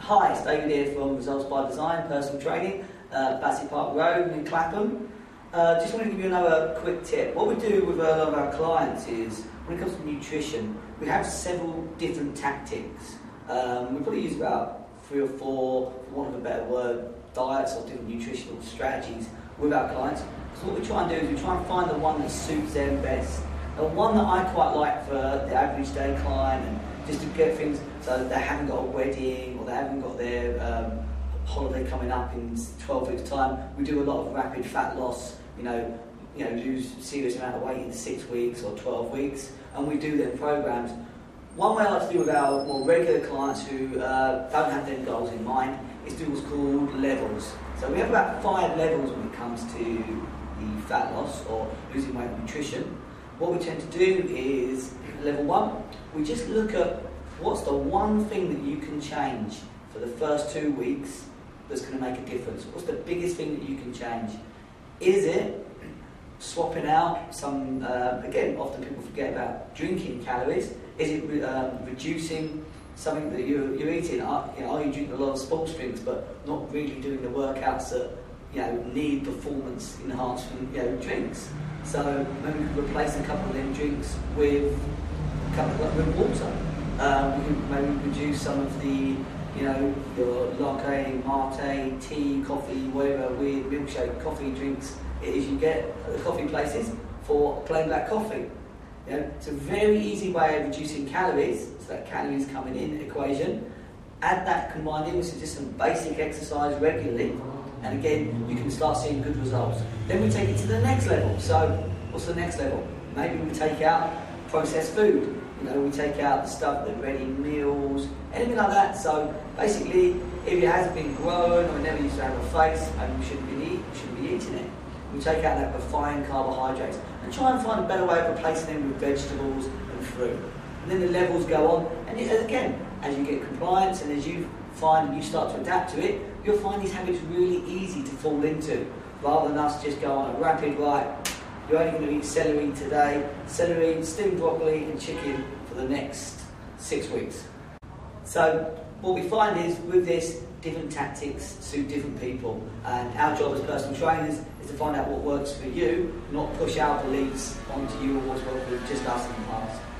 Hi, it's David here from Results by Design, Personal Training, Battersea Park Road in Clapham. Just want to give you another quick tip. What we do with a lot of our clients is, when it comes to nutrition, we have several different tactics. We probably use about 3 or 4, for want of a better word, diets or different nutritional strategies with our clients. So what we try and do is we try and find the one that suits them best. And one that I quite like for the average day client, and just to get things so that they haven't got a wedding or they haven't got their holiday coming up in 12 weeks' time. We do a lot of rapid fat loss, lose a serious amount of weight in 6 weeks or 12 weeks, and we do them programs. One way I like to do with our more regular clients who don't have them goals in mind is do what's called levels. So we have about 5 levels when it comes to the fat loss or losing weight and nutrition. What we tend to do is, level 1, we just look at what's the one thing that you can change for the first 2 weeks that's going to make a difference. What's the biggest thing that you can change? Is it swapping out some, again, often people forget about drinking calories. Is it reducing something that you're eating? Are you drinking a lot of sports drinks but not really doing the workouts that need performance enhancement drinks? So maybe we could replace a couple of them drinks with with water. We can maybe reduce some of the your latte, mate, tea, coffee, whatever weird milkshake coffee drinks it is you get at the coffee places for plain black coffee. It's a very easy way of reducing calories, so that calories coming in the equation. Add that combined in with just some basic exercise regularly, and again, you can start seeing good results. Then we take it to the next level. So, what's the next level? Maybe we take out processed food. We take out the stuff, the ready meals, anything like that. So, basically, if it hasn't been grown or it never used to have a face, and we shouldn't be eating it. We take out that refined carbohydrates and try and find a better way of replacing them with vegetables and fruit. And then the levels go on, and again, as you get compliance and as you find and you start to adapt to it, you'll find these habits really easy to fall into, rather than us just go on a rapid, right, you're only going to eat celery today, celery, steamed broccoli and chicken for the next 6 weeks. So what we find is, with this, different tactics suit different people, and our job as personal trainers is to find out what works for you, not push our beliefs onto you or what's worked for just us in the past.